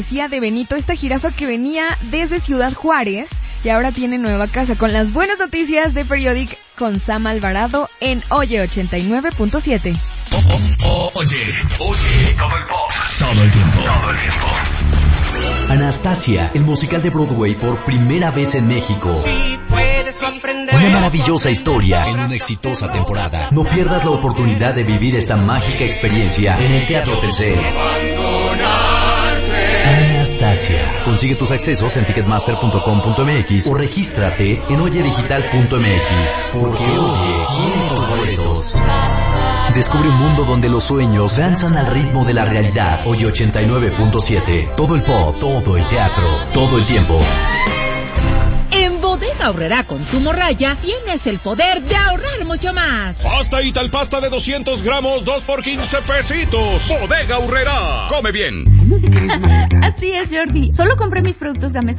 Decía de Benito, esta jirafa que venía desde Ciudad Juárez y ahora tiene nueva casa, con las buenas noticias de Periodic con Sam Alvarado en Oye 89.7. Oye, todo el pop. Todo el tiempo. Anastasia, el musical de Broadway por primera vez en México. Una maravillosa historia en una exitosa temporada. No pierdas la oportunidad de vivir esta mágica experiencia en el Teatro Telcel. Anastasia. Consigue tus accesos en ticketmaster.com.mx o regístrate en oyedigital.mx. Porque Oye tiene tus boletos. Descubre un mundo donde los sueños danzan al ritmo de la realidad. Oye 89.7. Todo el pop, todo el teatro, todo el tiempo. En Bodega Aurrerá con tu morraya tienes el poder de ahorrar mucho más. Pasta Italpasta de 200 gramos, 2 por 15 pesitos. Bodega Aurrerá. Come bien. Así es, Jordi. Solo compré mis productos Gamesa